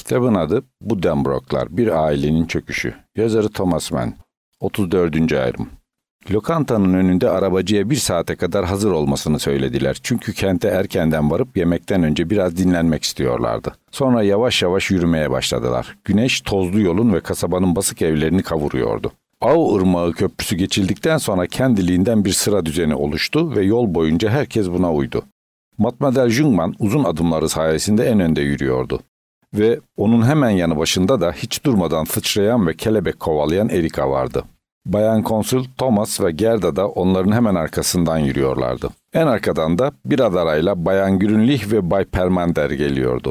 Kitabın adı Buddenbrooklar, Bir Ailenin Çöküşü. Yazarı Thomas Mann. 34. ayrım. Lokantanın önünde arabacıya 1 saate kadar hazır olmasını söylediler. Çünkü kente erkenden varıp yemekten önce biraz dinlenmek istiyorlardı. Sonra yavaş yavaş yürümeye başladılar. Güneş tozlu yolun ve kasabanın basık evlerini kavuruyordu. Au Irmağı Köprüsü geçildikten sonra kendiliğinden bir sıra düzeni oluştu ve yol boyunca herkes buna uydu. Mademoiselle Jungmann uzun adımları sayesinde en önde yürüyordu. Ve onun hemen yanı başında da hiç durmadan sıçrayan ve kelebek kovalayan Erika vardı. Bayan Konsul, Thomas ve Gerda da onların hemen arkasından yürüyorlardı. En arkadan da biraz arayla Bayan Grünlich ve Bay Permander geliyordu.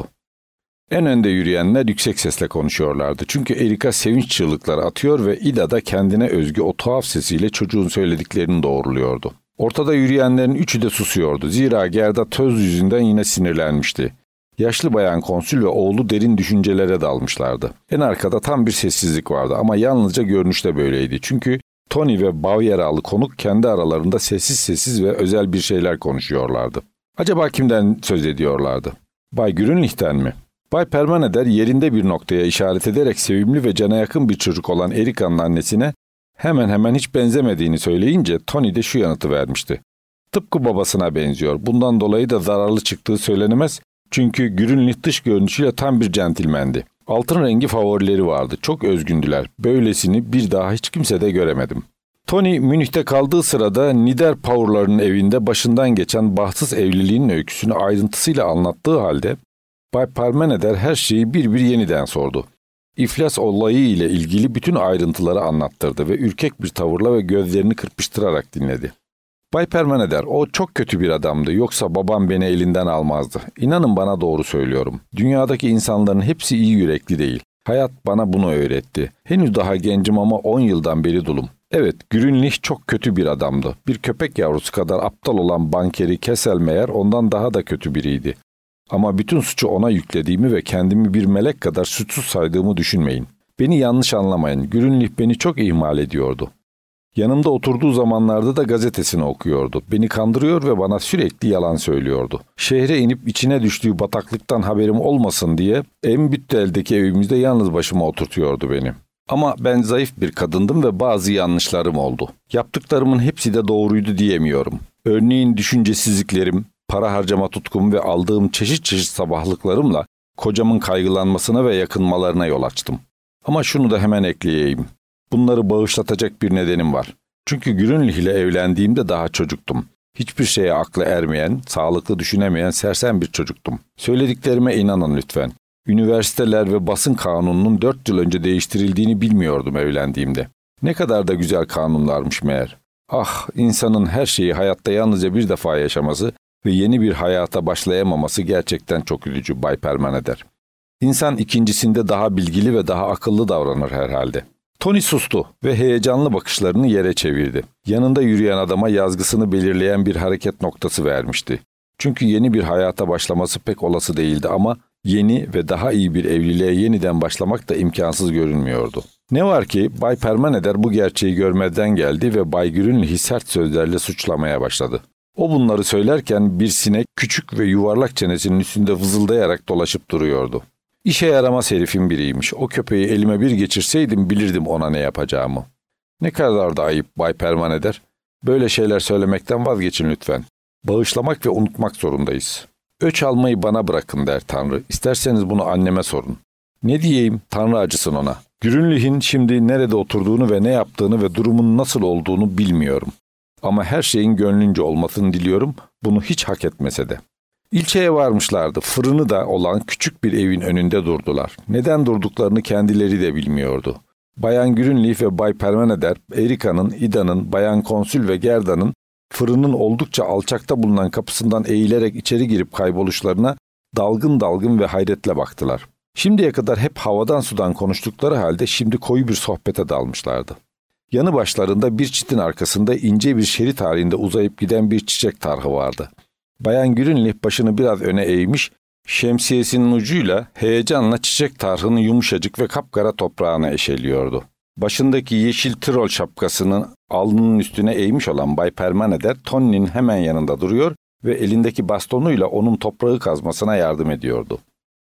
En önde yürüyenler yüksek sesle konuşuyorlardı. Çünkü Erika sevinç çığlıkları atıyor ve Ida da kendine özgü o tuhaf sesiyle çocuğun söylediklerini doğruluyordu. Ortada yürüyenlerin üçü de susuyordu. Zira Gerda töz yüzünden yine sinirlenmişti. Yaşlı Bayan Konsül ve oğlu derin düşüncelere dalmışlardı. En arkada tam bir sessizlik vardı ama yalnızca görünüşte böyleydi. Çünkü Tony ve Bavyeralı konuk kendi aralarında sessiz ve özel bir şeyler konuşuyorlardı. Acaba kimden söz ediyorlardı? Bay Grünlich'ten mi? Bay Permaneder yerinde bir noktaya işaret ederek sevimli ve cana yakın bir çocuk olan Erika'nın annesine hemen hemen hiç benzemediğini söyleyince Tony de şu yanıtı vermişti. Tıpkı babasına benziyor. Bundan dolayı da zararlı çıktığı söylenemez. Çünkü Grünlich dış görünüşüyle tam bir centilmendi. Altın rengi favorileri vardı. Çok özgündüler. Böylesini bir daha hiç kimsede göremedim. Tony Münih'te kaldığı sırada Niederpaur'ların evinde başından geçen bahtsız evliliğin öyküsünü ayrıntısıyla anlattığı halde Bay Permaneder her şeyi bir yeniden sordu. İflas olayı ile ilgili bütün ayrıntıları anlattırdı ve ürkek bir tavırla ve gözlerini kırpıştırarak dinledi. Bay Permaneder, o çok kötü bir adamdı. Yoksa babam beni elinden almazdı. İnanın bana doğru söylüyorum. Dünyadaki insanların hepsi iyi yürekli değil. Hayat bana bunu öğretti. Henüz daha gencim ama 10 yıldan beri dulum. Evet, Grünlich çok kötü bir adamdı. Bir köpek yavrusu kadar aptal olan bankeri Kesselmeyer ondan daha da kötü biriydi. Ama bütün suçu ona yüklediğimi ve kendimi bir melek kadar suçsuz saydığımı düşünmeyin. Beni yanlış anlamayın. Grünlich beni çok ihmal ediyordu. Yanımda oturduğu zamanlarda da gazetesini okuyordu. Beni kandırıyor ve bana sürekli yalan söylüyordu. Şehre inip içine düştüğü bataklıktan haberim olmasın diye Embüttel'deki evimizde yalnız başıma oturtuyordu beni. Ama ben zayıf bir kadındım ve bazı yanlışlarım oldu. Yaptıklarımın hepsi de doğruydu diyemiyorum. Örneğin düşüncesizliklerim, para harcama tutkum ve aldığım çeşit sabahlıklarımla kocamın kaygılanmasına ve yakınmalarına yol açtım. Ama şunu da hemen ekleyeyim. Bunları bağışlatacak bir nedenim var. Çünkü Grünlich ile evlendiğimde daha çocuktum. Hiçbir şeye aklı ermeyen, sağlıklı düşünemeyen sersem bir çocuktum. Söylediklerime inanın lütfen. Üniversiteler ve basın kanununun 4 yıl önce değiştirildiğini bilmiyordum evlendiğimde. Ne kadar da güzel kanunlarmış meğer. Ah, insanın her şeyi hayatta yalnızca bir defa yaşaması ve yeni bir hayata başlayamaması gerçekten çok üzücü Bay Permaneder. İnsan ikincisinde daha bilgili ve daha akıllı davranır herhalde. Tony sustu ve heyecanlı bakışlarını yere çevirdi. Yanında yürüyen adama yazgısını belirleyen bir hareket noktası vermişti. Çünkü yeni bir hayata başlaması pek olası değildi ama yeni ve daha iyi bir evliliğe yeniden başlamak da imkansız görünmüyordu. Ne var ki Bay Permaneder bu gerçeği görmezden geldi ve Bay Grünlich'i sert sözlerle suçlamaya başladı. O bunları söylerken bir sinek küçük ve yuvarlak çenesinin üstünde vızıldayarak dolaşıp duruyordu. İşe yaramaz herifin biriymiş. O köpeği elime bir geçirseydim bilirdim ona ne yapacağımı. Ne kadar da ayıp Bay Permaneder. Böyle şeyler söylemekten vazgeçin lütfen. Bağışlamak ve unutmak zorundayız. Öç almayı bana bırakın der Tanrı. İsterseniz bunu anneme sorun. Ne diyeyim, Tanrı acısın ona. Grünlich'in şimdi nerede oturduğunu ve ne yaptığını ve durumun nasıl olduğunu bilmiyorum. Ama her şeyin gönlünce olmasını diliyorum, bunu hiç hak etmese de. İlçeye varmışlardı. Fırını da olan küçük bir evin önünde durdular. Neden durduklarını kendileri de bilmiyordu. Bayan Grünlich ve Bay Permaneder, Erika'nın, Ida'nın, Bayan Konsül ve Gerda'nın fırının oldukça alçakta bulunan kapısından eğilerek içeri girip kayboluşlarına dalgın ve hayretle baktılar. Şimdiye kadar hep havadan sudan konuştukları halde şimdi koyu bir sohbete dalmışlardı. Yanı başlarında bir çitin arkasında ince bir şerit halinde uzayıp giden bir çiçek tarhı vardı. Bayan Grünlich başını biraz öne eğmiş, şemsiyesinin ucuyla heyecanla çiçek tarhının yumuşacık ve kapkara toprağına eşeliyordu. Başındaki yeşil Tirol şapkasının alnının üstüne eğmiş olan Bay Permaneder, Tony'nin hemen yanında duruyor ve elindeki bastonuyla onun toprağı kazmasına yardım ediyordu.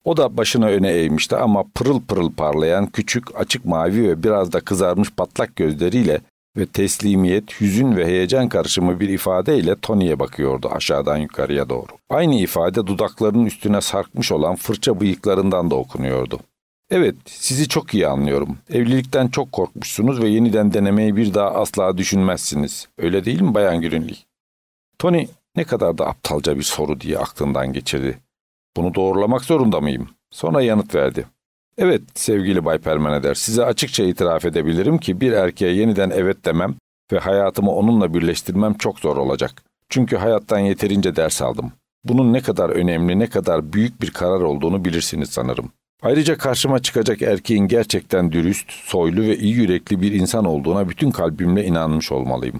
O da başını öne eğmişti ama pırıl pırıl parlayan küçük, açık mavi ve biraz da kızarmış patlak gözleriyle ve teslimiyet, hüzün ve heyecan karışımı bir ifadeyle Tony'ye bakıyordu aşağıdan yukarıya doğru. Aynı ifade dudaklarının üstüne sarkmış olan fırça bıyıklarından da okunuyordu. Evet, sizi çok iyi anlıyorum. Evlilikten çok korkmuşsunuz ve yeniden denemeyi bir daha asla düşünmezsiniz. Öyle değil mi Bayan Greenleaf? Tony ne kadar da aptalca bir soru diye aklından geçirdi. Bunu doğrulamak zorunda mıyım? Sonra yanıt verdi. Evet sevgili Bay Permaneder, size açıkça itiraf edebilirim ki bir erkeğe yeniden evet demem ve hayatımı onunla birleştirmem çok zor olacak. Çünkü hayattan yeterince ders aldım. Bunun ne kadar önemli, ne kadar büyük bir karar olduğunu bilirsiniz sanırım. Ayrıca karşıma çıkacak erkeğin gerçekten dürüst, soylu ve iyi yürekli bir insan olduğuna bütün kalbimle inanmış olmalıyım.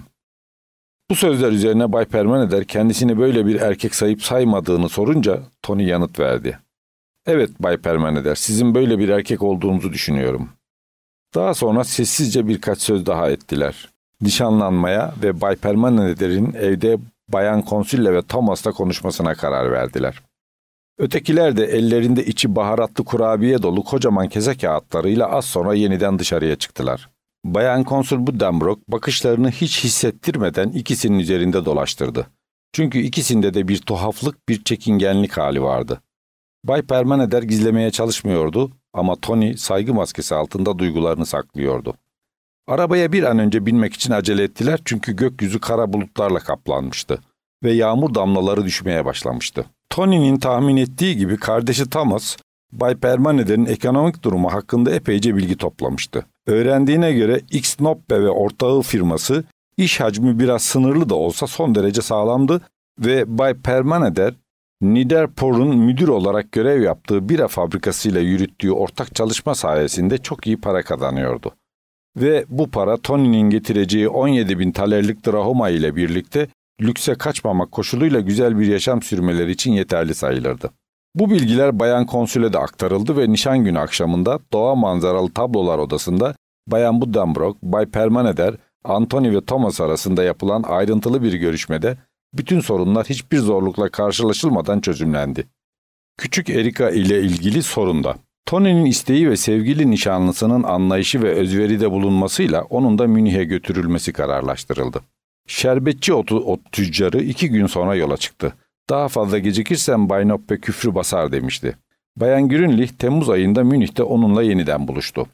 Bu sözler üzerine Bay Permaneder kendisini böyle bir erkek sayıp saymadığını sorunca Tony yanıt verdi. Evet Bay Permaneder, sizin böyle bir erkek olduğunuzu düşünüyorum. Daha sonra sessizce birkaç söz daha ettiler. Nişanlanmaya ve Bay Permaneder'in evde Bayan Konsülle ve Thomas'la konuşmasına karar verdiler. Ötekiler de ellerinde içi baharatlı kurabiye dolu kocaman kese kağıtlarıyla az sonra yeniden dışarıya çıktılar. Bayan Konsul Buddenbrook bakışlarını hiç hissettirmeden ikisinin üzerinde dolaştırdı. Çünkü ikisinde de bir tuhaflık, bir çekingenlik hali vardı. Bay Permaneder gizlemeye çalışmıyordu ama Tony saygı maskesi altında duygularını saklıyordu. Arabaya bir an önce binmek için acele ettiler çünkü gökyüzü kara bulutlarla kaplanmıştı ve yağmur damlaları düşmeye başlamıştı. Tony'nin tahmin ettiği gibi kardeşi Thomas, Bay Permaneder'in ekonomik durumu hakkında epeyce bilgi toplamıştı. Öğrendiğine göre X-Noppe ve ortağı firması iş hacmi biraz sınırlı da olsa son derece sağlamdı ve Bay Permaneder, Niderpor'un müdür olarak görev yaptığı bira fabrikasıyla yürüttüğü ortak çalışma sayesinde çok iyi para kazanıyordu. Ve bu para Tony'nin getireceği 17.000 talerlik drahoma ile birlikte lükse kaçmamak koşuluyla güzel bir yaşam sürmeleri için yeterli sayılırdı. Bu bilgiler Bayan Konsül'e de aktarıldı ve nişan günü akşamında doğa manzaralı tablolar odasında Bayan Buddenbrook, Bay Permaneder, Anthony ve Thomas arasında yapılan ayrıntılı bir görüşmede bütün sorunlar hiçbir zorlukla karşılaşılmadan çözümlendi. Küçük Erika ile ilgili sorun da. Tony'nin isteği ve sevgili nişanlısının anlayışı ve özveride bulunmasıyla onun da Münih'e götürülmesi kararlaştırıldı. Şerbetçi ot tüccarı 2 gün sonra yola çıktı. Daha fazla gecikirsem Bay Noppe küfrü basar demişti. Bayan Grünlich Temmuz ayında Münih'te onunla yeniden buluştu.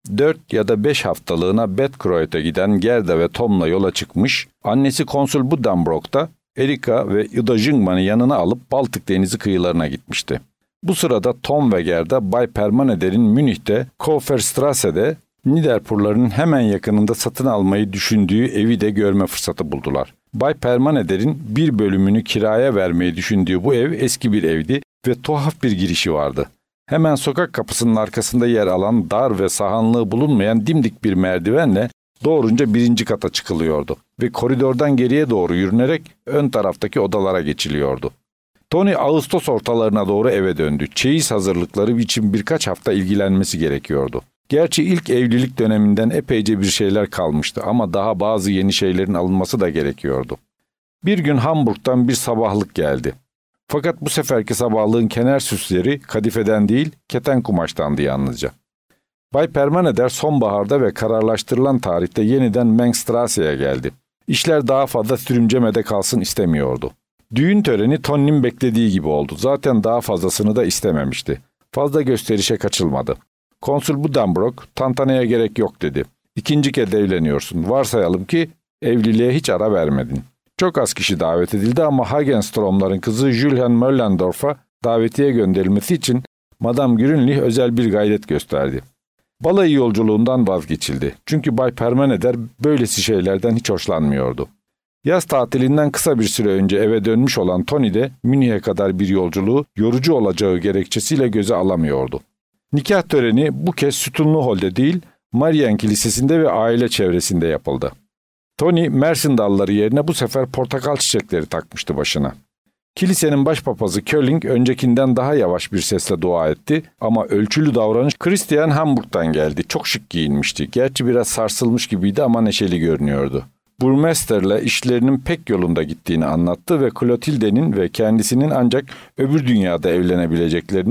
4 ya da 5 haftalığına Bettkreuz'e giden Gerda ve Tom'la yola çıkmış, annesi Konsul Buddenbrook da Erika ve Ida Jungmann'ı yanına alıp Baltık Denizi kıyılarına gitmişti. Bu sırada Tom ve Gerda Bay Permaneder'in Münih'te Koferstrasse'de Niderpor'ların hemen yakınında satın almayı düşündüğü evi de görme fırsatı buldular. Bay Permaneder'in bir bölümünü kiraya vermeyi düşündüğü bu ev eski bir evdi ve tuhaf bir girişi vardı. Hemen sokak kapısının arkasında yer alan dar ve sahanlığı bulunmayan dimdik bir merdivenle doğrunca 1. kata çıkılıyordu ve koridordan geriye doğru yürünerek ön taraftaki odalara geçiliyordu. Tony Ağustos ortalarına doğru eve döndü. Çeyiz hazırlıkları için birkaç hafta ilgilenmesi gerekiyordu. Gerçi ilk evlilik döneminden epeyce bir şeyler kalmıştı ama daha bazı yeni şeylerin alınması da gerekiyordu. Bir gün Hamburg'dan bir sabahlık geldi. Fakat bu seferki sabahlığın kenar süsleri kadifeden değil, keten kumaştandı yalnızca. Bay Permaneder sonbaharda ve kararlaştırılan tarihte yeniden Mengstrasse'ye geldi. İşler daha fazla sürümcemede kalsın istemiyordu. Düğün töreni Tony'nin beklediği gibi oldu. Zaten daha fazlasını da istememişti. Fazla gösterişe kaçılmadı. Konsul Buddenbrook, tantanaya gerek yok dedi. 2. kez evleniyorsun. Varsayalım ki evliliğe hiç ara vermedin. Çok az kişi davet edildi ama Hagenstrom'ların kızı Julien Möllendorf'a davetiye gönderilmesi için Madame Grünlich özel bir gayret gösterdi. Balayı yolculuğundan vazgeçildi. Çünkü Bay Permaneder böylesi şeylerden hiç hoşlanmıyordu. Yaz tatilinden kısa bir süre önce eve dönmüş olan Tony de Münih'e kadar bir yolculuğu yorucu olacağı gerekçesiyle göze alamıyordu. Nikah töreni bu kez Sütunlu Hol'de değil, Marian Kilisesi'nde ve aile çevresinde yapıldı. Tony, Mersin dalları yerine bu sefer portakal çiçekleri takmıştı başına. Kilisenin başpapazı Kölling öncekinden daha yavaş bir sesle dua etti ama ölçülü davranış Christian Hamburg'dan geldi. Çok şık giyinmişti. Gerçi biraz sarsılmış gibiydi ama neşeli görünüyordu. Burmester'le işlerinin pek yolunda gittiğini anlattı ve Clotilde'nin ve kendisinin ancak öbür dünyada evlenebileceklerini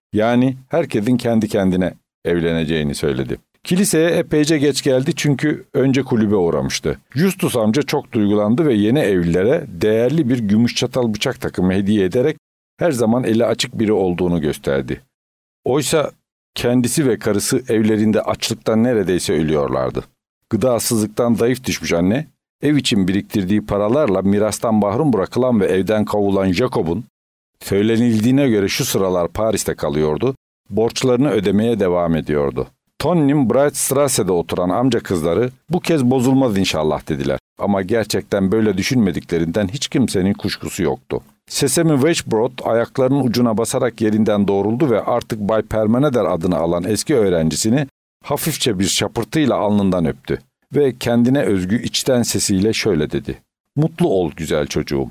Yani herkesin kendi kendine evleneceğini söyledi. Kiliseye epeyce geç geldi çünkü önce kulübe uğramıştı. Justus amca çok duygulandı ve yeni evlilere değerli bir gümüş çatal bıçak takımı hediye ederek her zaman eli açık biri olduğunu gösterdi. Oysa kendisi ve karısı evlerinde açlıktan neredeyse ölüyorlardı. Gıdasızlıktan zayıf düşmüş anne, ev için biriktirdiği paralarla mirastan mahrum bırakılan ve evden kovulan Jacob'un, söylenildiğine göre şu sıralar Paris'te kalıyordu, borçlarını ödemeye devam ediyordu. Tony'nin Breitstrasse'de oturan amca kızları bu kez bozulmaz inşallah dediler. Ama gerçekten böyle düşünmediklerinden hiç kimsenin kuşkusu yoktu. Sesame Weisbrod ayaklarının ucuna basarak yerinden doğruldu ve artık Bay Permaneder adını alan eski öğrencisini hafifçe bir şapırtıyla alnından öptü. Ve kendine özgü içten sesiyle şöyle dedi. Mutlu ol güzel çocuğum.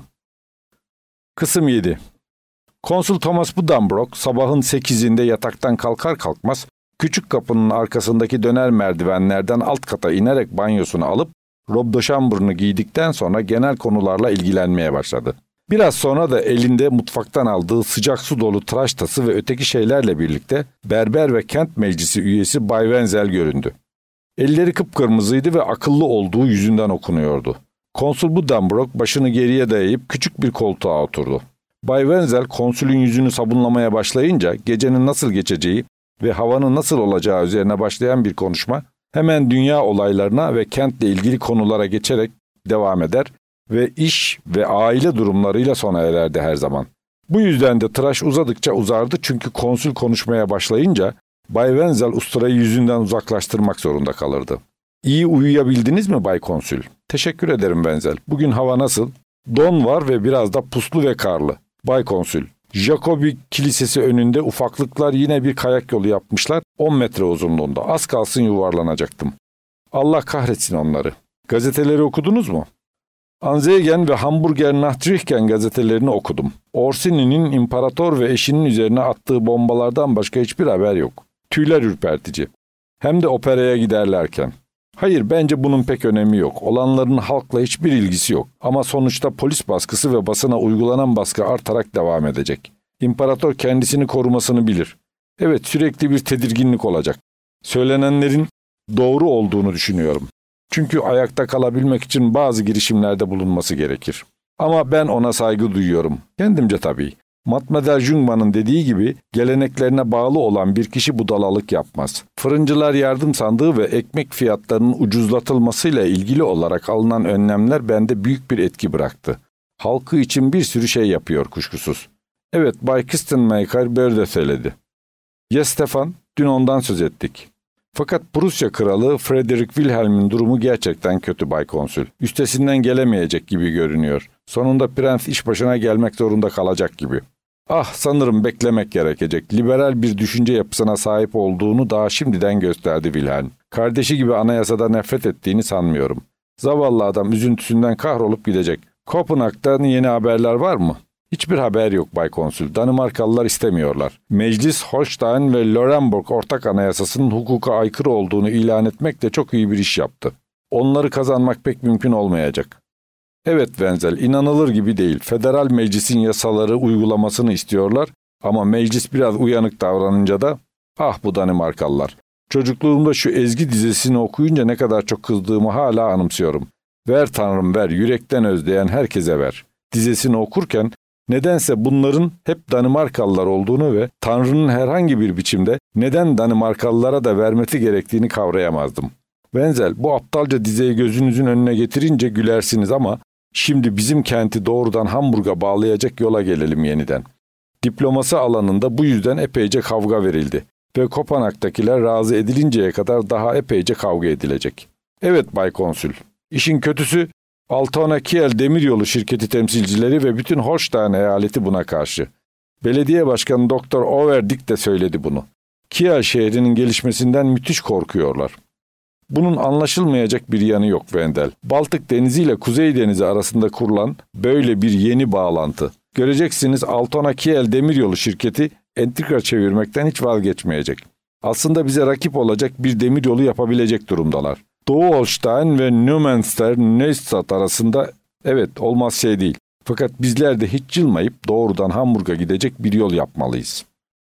Kısım 7. Konsul Thomas Buddenbrook sabahın 8'inde yataktan kalkar kalkmaz küçük kapının arkasındaki döner merdivenlerden alt kata inerek banyosunu alıp robe de chamber'ını giydikten sonra genel konularla ilgilenmeye başladı. Biraz sonra da elinde mutfaktan aldığı sıcak su dolu tıraş tası ve öteki şeylerle birlikte berber ve kent meclisi üyesi Bay Wenzel göründü. Elleri kıpkırmızıydı ve akıllı olduğu yüzünden okunuyordu. Konsul Buddenbrook başını geriye dayayıp küçük bir koltuğa oturdu. Bay Wenzel konsülün yüzünü sabunlamaya başlayınca gecenin nasıl geçeceği ve havanın nasıl olacağı üzerine başlayan bir konuşma hemen dünya olaylarına ve kentle ilgili konulara geçerek devam eder ve iş ve aile durumlarıyla sona ererdi her zaman. Bu yüzden de tıraş uzadıkça uzardı çünkü konsül konuşmaya başlayınca Bay Wenzel usturayı yüzünden uzaklaştırmak zorunda kalırdı. İyi uyuyabildiniz mi Bay Konsül? Teşekkür ederim Wenzel. Bugün hava nasıl? Don var ve biraz da puslu ve karlı. Bay Konsül, Jacobi Kilisesi önünde ufaklıklar yine bir kayak yolu yapmışlar, 10 metre uzunluğunda. Az kalsın yuvarlanacaktım. Allah kahretsin onları. Gazeteleri okudunuz mu? Anzeigen ve Hamburger Nachrichten gazetelerini okudum. Orsini'nin imparator ve eşinin üzerine attığı bombalardan başka hiçbir haber yok. Tüyler ürpertici. Hem de operaya giderlerken. Hayır, bence bunun pek önemi yok. Olanların halkla hiçbir ilgisi yok. Ama sonuçta polis baskısı ve basına uygulanan baskı artarak devam edecek. İmparator kendisini korumasını bilir. Evet, sürekli bir tedirginlik olacak. Söylenenlerin doğru olduğunu düşünüyorum. Çünkü ayakta kalabilmek için bazı girişimlerde bulunması gerekir. Ama ben ona saygı duyuyorum. Kendimce tabii. Mademoiselle Jungmann'ın dediği gibi geleneklerine bağlı olan bir kişi budalalık yapmaz. Fırıncılar yardım sandığı ve ekmek fiyatlarının ucuzlatılmasıyla ilgili olarak alınan önlemler bende büyük bir etki bıraktı. Halkı için bir sürü şey yapıyor kuşkusuz. Evet, Bay Kistenmaker böyle söyledi. Ya Stefan, dün ondan söz ettik. Fakat Prusya Kralı Frederick Wilhelm'in durumu gerçekten kötü Bay Konsül. Üstesinden gelemeyecek gibi görünüyor. Sonunda prens iş başına gelmek zorunda kalacak gibi. Ah, sanırım beklemek gerekecek. Liberal bir düşünce yapısına sahip olduğunu daha şimdiden gösterdi Wilhelm. Kardeşi gibi anayasada nefret ettiğini sanmıyorum. Zavallı adam üzüntüsünden kahrolup gidecek. Kopenhag'dan yeni haberler var mı? Hiçbir haber yok Bay Konsül. Danimarkalılar istemiyorlar. Meclis, Holstein ve Lauenburg ortak anayasasının hukuka aykırı olduğunu ilan etmekle çok iyi bir iş yaptı. Onları kazanmak pek mümkün olmayacak. Evet Wenzel, inanılır gibi değil. Federal meclisin yasaları uygulamasını istiyorlar ama meclis biraz uyanık davranınca da bu Danimarkalılar. Çocukluğumda şu ezgi dizesini okuyunca ne kadar çok kızdığımı hala anımsıyorum. Ver Tanrım ver, yürekten özleyen herkese ver. Dizesini okurken nedense bunların hep Danimarkalılar olduğunu ve Tanrı'nın herhangi bir biçimde neden Danimarkalılara da vermesi gerektiğini kavrayamazdım. Wenzel, bu aptalca dizeyi gözünüzün önüne getirince gülersiniz ama şimdi bizim kenti doğrudan Hamburg'a bağlayacak yola gelelim yeniden. Diplomasi alanında bu yüzden epeyce kavga verildi ve Kopenhag'dakiler razı edilinceye kadar daha epeyce kavga edilecek. Evet Bay Konsül, işin kötüsü Altona Kiel Demiryolu şirketi temsilcileri ve bütün Holstein eyaleti buna karşı. Belediye Başkanı Doktor Overdick de söyledi bunu. Kiel şehrinin gelişmesinden müthiş korkuyorlar. Bunun anlaşılmayacak bir yanı yok Wendel. Baltık Denizi ile Kuzey Denizi arasında kurulan böyle bir yeni bağlantı. Göreceksiniz Altona Kiel Demiryolu şirketi entrika çevirmekten hiç vazgeçmeyecek. Aslında bize rakip olacak bir demiryolu yapabilecek durumdalar. Doğu Holstein ve Neumünster-Neustadt arasında evet olmaz şey değil. Fakat bizler de hiç yılmayıp doğrudan Hamburg'a gidecek bir yol yapmalıyız.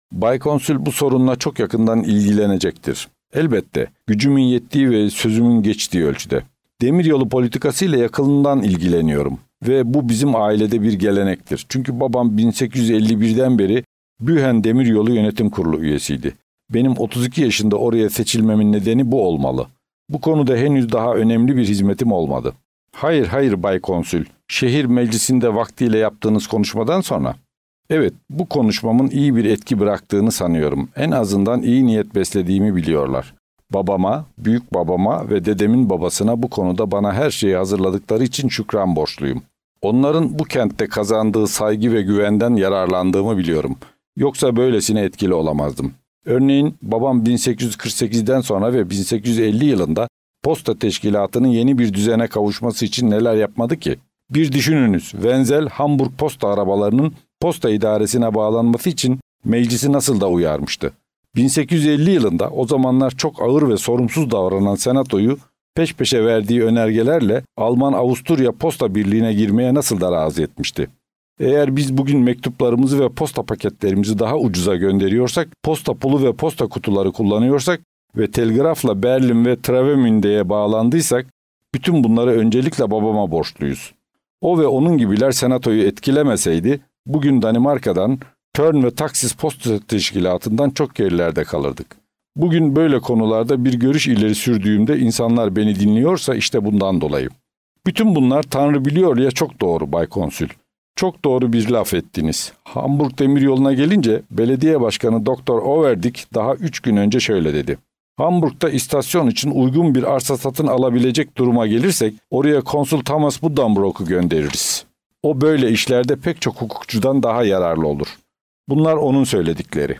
Bay Konsül bu sorunla çok yakından ilgilenecektir. Elbette, gücümün yettiği ve sözümün geçtiği ölçüde. Demiryolu politikasıyla yakından ilgileniyorum ve bu bizim ailede bir gelenektir. Çünkü babam 1851'den beri Bühen Demiryolu Yönetim Kurulu üyesiydi. Benim 32 yaşında oraya seçilmemin nedeni bu olmalı. Bu konuda henüz daha önemli bir hizmetim olmadı. Hayır Bay Konsül, şehir meclisinde vaktiyle yaptığınız konuşmadan sonra. Evet, bu konuşmamın iyi bir etki bıraktığını sanıyorum. En azından iyi niyet beslediğimi biliyorlar. Babama, büyük babama ve dedemin babasına bu konuda bana her şeyi hazırladıkları için şükran borçluyum. Onların bu kentte kazandığı saygı ve güvenden yararlandığımı biliyorum. Yoksa böylesine etkili olamazdım. Örneğin babam 1848'den sonra ve 1850 yılında posta teşkilatının yeni bir düzene kavuşması için neler yapmadı ki? Bir düşününüz, Wenzel Hamburg posta arabalarının posta idaresine bağlanması için meclisi nasıl da uyarmıştı. 1850 yılında o zamanlar çok ağır ve sorumsuz davranan senatoyu peş peşe verdiği önergelerle Alman-Avusturya Posta Birliği'ne girmeye nasıl da razı etmişti. Eğer biz bugün mektuplarımızı ve posta paketlerimizi daha ucuza gönderiyorsak, posta pulu ve posta kutuları kullanıyorsak ve telgrafla Berlin ve Travemünde'ye bağlandıysak, bütün bunları öncelikle babama borçluyuz. O ve onun gibiler senatoyu etkilemeseydi, bugün Danimarka'dan, Tern ve Taksis Posta Teşkilatı'ndan çok gerilerde kalırdık. Bugün böyle konularda bir görüş ileri sürdüğümde insanlar beni dinliyorsa işte bundan dolayı. Bütün bunlar Tanrı biliyor ya çok doğru Bay Konsül. Çok doğru bir laf ettiniz. Hamburg Demiryolu'na gelince belediye başkanı Doktor Overdick daha 3 gün önce şöyle dedi. Hamburg'da istasyon için uygun bir arsa satın alabilecek duruma gelirsek oraya Konsul Thomas Buddenbrook'u göndeririz. O böyle işlerde pek çok hukukçudan daha yararlı olur. Bunlar onun söyledikleri.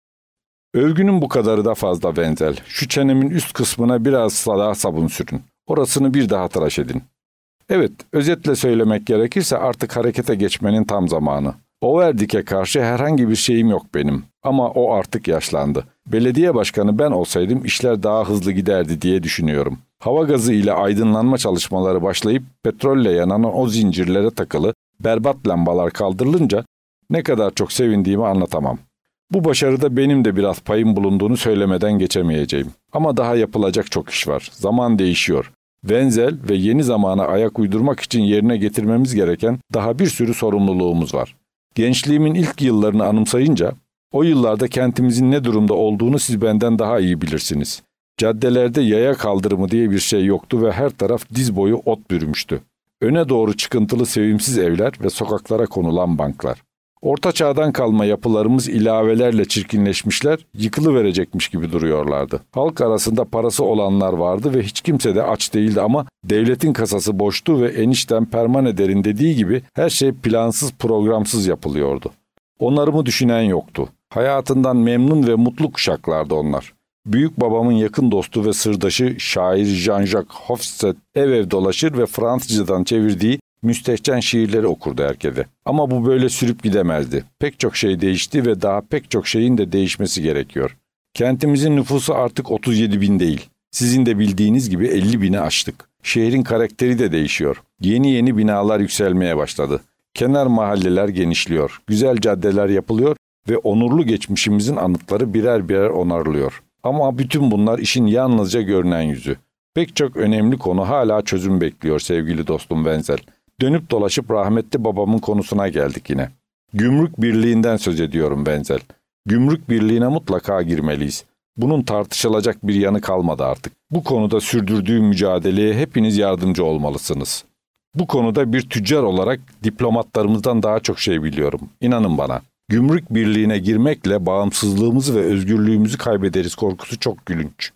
Övgünün bu kadarı da fazla Wenzel. Şu çenemin üst kısmına biraz daha sabun sürün. Orasını bir daha tıraş edin. Evet, özetle söylemek gerekirse artık harekete geçmenin tam zamanı. Overdick'e karşı herhangi bir şeyim yok benim. Ama o artık yaşlandı. Belediye başkanı ben olsaydım işler daha hızlı giderdi diye düşünüyorum. Hava gazı ile aydınlanma çalışmaları başlayıp petrolle yanan o zincirlere takılı berbat lambalar kaldırılınca ne kadar çok sevindiğimi anlatamam. Bu başarıda benim de biraz payım bulunduğunu söylemeden geçemeyeceğim. Ama daha yapılacak çok iş var. Zaman değişiyor. Wenzel ve yeni zamana ayak uydurmak için yerine getirmemiz gereken daha bir sürü sorumluluğumuz var. Gençliğimin ilk yıllarını anımsayınca, o yıllarda kentimizin ne durumda olduğunu siz benden daha iyi bilirsiniz. Caddelerde yaya kaldırımı diye bir şey yoktu ve her taraf diz boyu ot bürümüştü. Öne doğru çıkıntılı sevimsiz evler ve sokaklara konulan banklar. Orta çağdan kalma yapılarımız ilavelerle çirkinleşmişler, yıkılıverecekmiş gibi duruyorlardı. Halk arasında parası olanlar vardı ve hiç kimse de aç değildi ama devletin kasası boştu ve enişten Permaneder'in dediği gibi her şey plansız programsız yapılıyordu. Onarımı düşünen yoktu. Hayatından memnun ve mutlu kuşaklardı onlar. Büyük babamın yakın dostu ve sırdaşı şair Jean-Jacques Hofstede ev dolaşır ve Fransızcadan çevirdiği müstehcen şiirleri okurdu herkese. Ama bu böyle sürüp gidemezdi. Pek çok şey değişti ve daha pek çok şeyin de değişmesi gerekiyor. Kentimizin nüfusu artık 37 bin değil. Sizin de bildiğiniz gibi 50 bini aştık. Şehrin karakteri de değişiyor. Yeni binalar yükselmeye başladı. Kenar mahalleler genişliyor. Güzel caddeler yapılıyor ve onurlu geçmişimizin anıtları birer birer onarılıyor. Ama bütün bunlar işin yalnızca görünen yüzü. Pek çok önemli konu hala çözüm bekliyor sevgili dostum Wenzel. Dönüp dolaşıp rahmetli babamın konusuna geldik yine. Gümrük Birliği'nden söz ediyorum Wenzel. Gümrük Birliği'ne mutlaka girmeliyiz. Bunun tartışılacak bir yanı kalmadı artık. Bu konuda sürdürdüğüm mücadeleye hepiniz yardımcı olmalısınız. Bu konuda bir tüccar olarak diplomatlarımızdan daha çok şey biliyorum. İnanın bana. Gümrük Birliği'ne girmekle bağımsızlığımızı ve özgürlüğümüzü kaybederiz korkusu çok gülünç.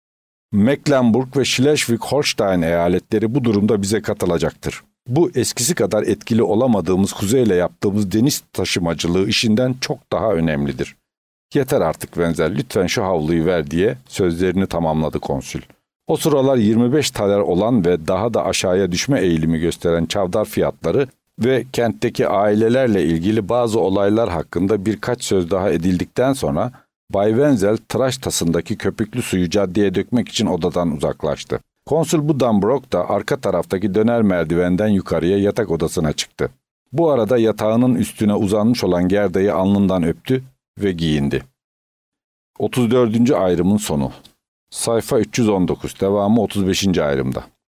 Mecklenburg ve Schleswig-Holstein eyaletleri bu durumda bize katılacaktır. Bu eskisi kadar etkili olamadığımız kuzeyle yaptığımız deniz taşımacılığı işinden çok daha önemlidir. Yeter artık Wenzel, lütfen şu havluyu ver diye sözlerini tamamladı konsül. O sıralar 25 taler olan ve daha da aşağıya düşme eğilimi gösteren çavdar fiyatları ve kentteki ailelerle ilgili bazı olaylar hakkında birkaç söz daha edildikten sonra Bay Wenzel tıraş tasındaki köpüklü suyu caddeye dökmek için odadan uzaklaştı. Konsul Buddenbrook da arka taraftaki döner merdivenden yukarıya yatak odasına çıktı. Bu arada yatağının üstüne uzanmış olan Gerda'yı alnından öptü ve giyindi. 34. ayrımın sonu. Sayfa 319, devamı 35. ayrımda.